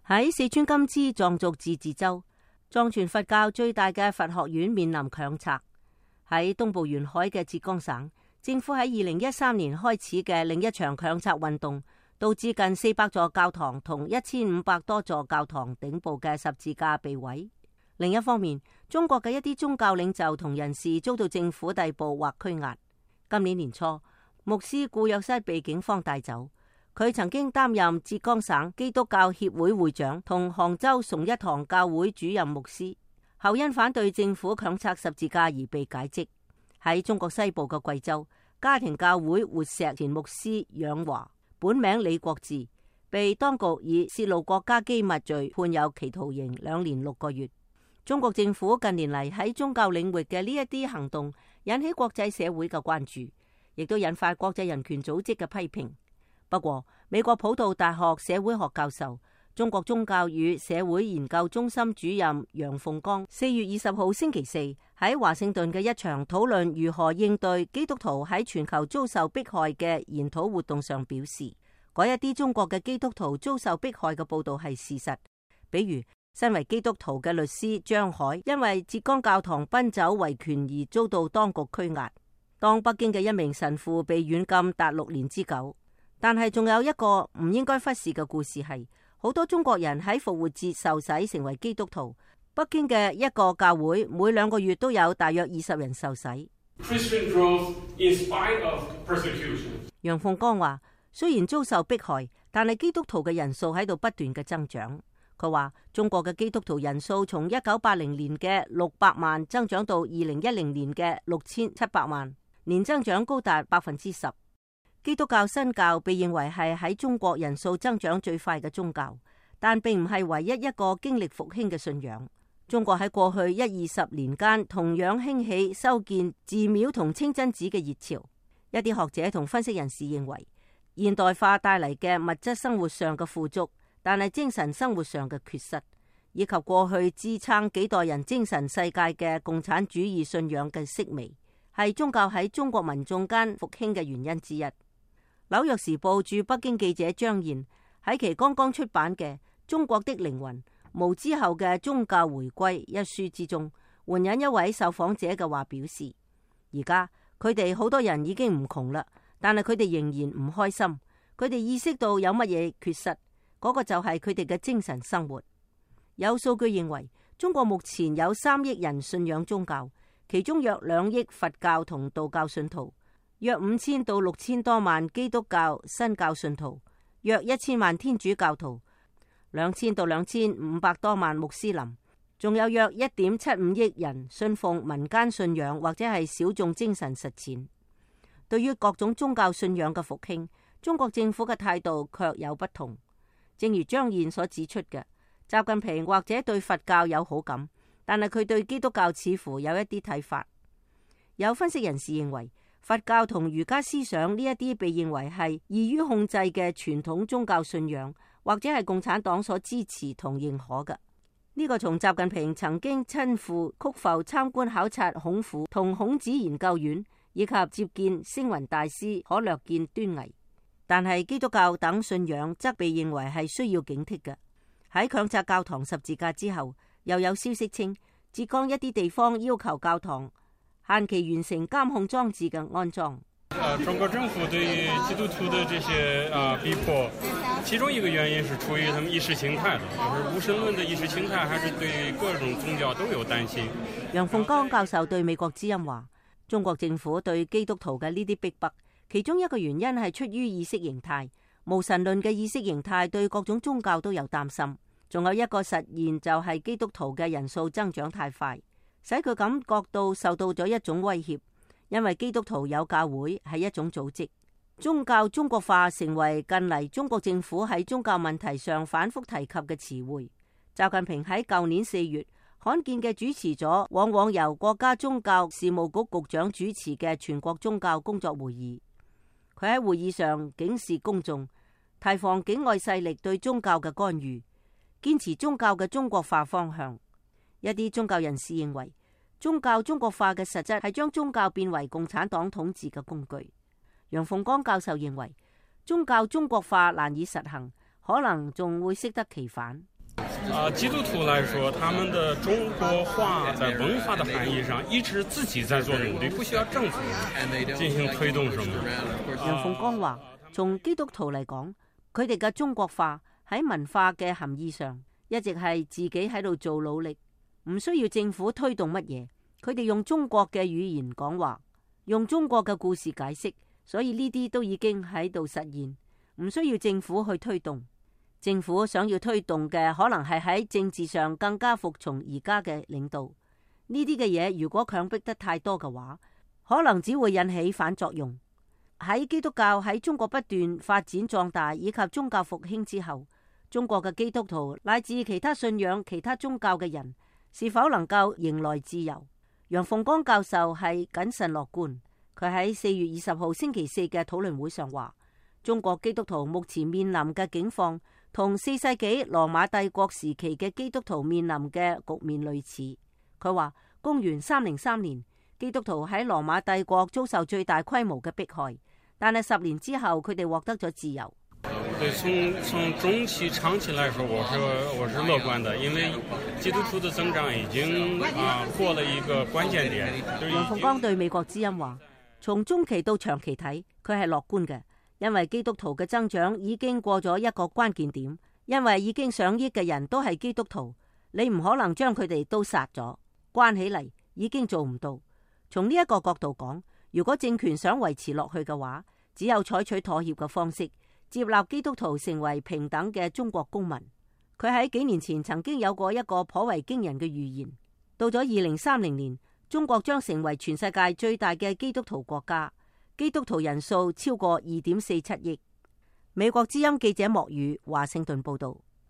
喺四川甘孜藏族自治州，藏傳佛教最大嘅佛學院面臨強拆。喺東部沿海嘅浙江省，政府喺2013年開始嘅另一場強拆運動，導致近400座教堂同1500多座教堂頂部嘅十字架被毀。另一方面，中國嘅一啲宗教領袖同人士遭到政府逮捕或拘押。今年年初，牧師顧約瑟被警方帶走。佢曾經擔任浙江省基督教協會會長同杭州崇一堂教會主任牧師，後因反對政府強拆十字架而被解職。喺中國西部嘅貴州，家庭教會活石前牧師楊華，本名李國志，被當局以泄露國家機密罪判有期徒刑2年6個月。中國政府近年嚟喺宗教領域嘅呢一啲行動，引起國際社會嘅關注，亦都引發國際人權組織嘅批評。不過，美國普渡大學社會學教授、中國宗教與社會研究中心主任楊鳳剛4月20號星期四喺華盛頓嘅一場討論如何應對基督徒喺全球遭受迫害嘅研討活動上表示，嗰一啲中國嘅基督徒遭受迫害嘅報道係事實。比如，身為基督徒嘅律師張海因為浙江教堂奔走維權而遭到當局拘押。當北京嘅一名神父被軟禁達6年之久。但係仲有一個唔應該忽視嘅故事係，好多中國人喺復活節受洗成為基督徒。北京嘅一個教會每2個月都有大約20人受洗。楊鳳剛話，雖然遭受迫害，但係基督徒嘅人數喺度不斷嘅增長。佢話中國嘅基督徒人數從1980年嘅600萬增長到2010年嘅6700萬，年增長高達10%。基督教新教被認為係喺中國人數增長最快嘅宗教，但並唔係唯一一個經歷復興嘅信仰。中國喺過去10-20年間同樣興起修建寺廟同清真寺嘅熱潮。一啲學者同分析人士認為，現代化帶嚟嘅物質生活上嘅富足，但係精神生活上嘅缺失，以及過去支撐幾代人精神世界嘅共產主義信仰嘅式微，係宗教喺中國民眾間復興嘅原因之一。紐約時報駐北京記者張燕喺其剛剛出版嘅《中國的靈魂：毛之後嘅宗教回歸》一書之中，援引一位受訪者嘅話表示，而家佢哋好多人已經唔窮啦，但係佢哋仍然唔開心。佢哋意識到有乜嘢缺失，嗰個就係佢哋嘅精神生活。有數據認為，中國目前有3億人信仰宗教，其中約2億佛教同道教信徒，約5000到6000多萬基督教新教信徒，約1000萬天主教徒，2000到2500多萬穆斯林，仲有約1.75億人信奉民間信仰或者係小眾精神實踐。對於各種宗教信仰嘅復興，中國政府嘅態度卻有不同。正如張燕所指出嘅，習近平或者對佛教有好感，但係佢對基督教似乎有一啲睇法。有分析人士認為，佛教同儒家思想呢一啲被認為係易於控制嘅傳統宗教信仰，或者係共產黨所支持同認可嘅。呢個從習近平曾經親赴曲阜參觀考察孔府同孔子研究院，以及接見星雲大師可略見端倪。但係基督教等信仰則被認為係需要警惕嘅。喺強拆教堂十字架之後，又有消息稱浙江一啲地方要求教堂限期完成監控裝置嘅安裝。 中國政府對於基督徒的這些逼迫，其中一個原因是出於他們意識形態的，就是無神論的意識形態，還是對各種宗教都有擔心。 楊鳳剛教授對美國之音話，中國政府對基督徒嘅呢啲逼迫，其中一個原因係出於意識形態，無神論嘅意識形態對各種宗教都有擔心。仲有一個實現就係基督徒嘅人數增長太快，使佢感覺到受到咗一種威脅，因為基督徒有教會係一種組織。宗教中國化成為近嚟中國政府喺宗教問題上反覆提及嘅詞彙。習近平喺舊年4月罕見嘅主持咗往往由國家宗教事務局局長主持嘅全國宗教工作會議。佢喺會議上警示公眾，提防境外勢力對宗教嘅干預，堅持宗教嘅中國化方向。一啲宗教人士認為，宗教中國化嘅實質係將宗教變為共產黨統治嘅工具。楊鳳剛教授認為，宗教中國化難以實行，可能仲會適得其反。 基督徒來說，他們的中國化在文化的含義上，一直自己在做努力，不需要政府進行推動什麼。 楊鳳光話，從基督徒嚟講，佢哋嘅中國化喺文化嘅含義上，一直係自己喺度做努力，唔需要政府推動乜嘢。佢哋用中國嘅語言講話，用中國嘅故事解釋，所以呢啲都已經喺度實現，唔需要政府去推動。政府想要推動嘅，可能係喺政治上更加服從而家嘅領導。呢啲嘅嘢如果強迫得太多嘅話，可能只會引起反作用。喺基督教喺中國不斷發展壯大以及宗教復興之後，中國嘅基督徒乃至其他信仰其他宗教嘅人，是否能夠迎來自由？楊鳳光教授係謹慎樂觀。佢喺4月20號星期四嘅討論會上話，中國基督徒目前面臨嘅境況同4世紀羅馬帝國時期嘅基督徒面臨嘅局面類似。佢話公元303年，基督徒喺羅馬帝國遭受最大規模嘅迫害，但係10年之後佢哋獲得咗自由。 對，從中期長期來說，我是樂觀的，因為基督徒的增長已經過了一個關鍵點。 楊鳳光對美國之音話，從中期到長期睇，佢係樂觀嘅，因為基督徒嘅增長已經過咗一個關鍵點，因為已經上億嘅人都係基督徒，你唔可能將佢哋都殺咗，關起嚟已經做唔到。從呢一個角度講，如果政權想維持落去嘅話，只有採取妥協嘅方式，接納基督徒成為平等嘅中國公民。佢喺幾年前曾經有過一個頗為驚人嘅預言，到咗2030年，中國將成為全世界最大嘅基督徒國家，基督徒人數超過2.47億。美國之音記者莫宇華盛頓報道。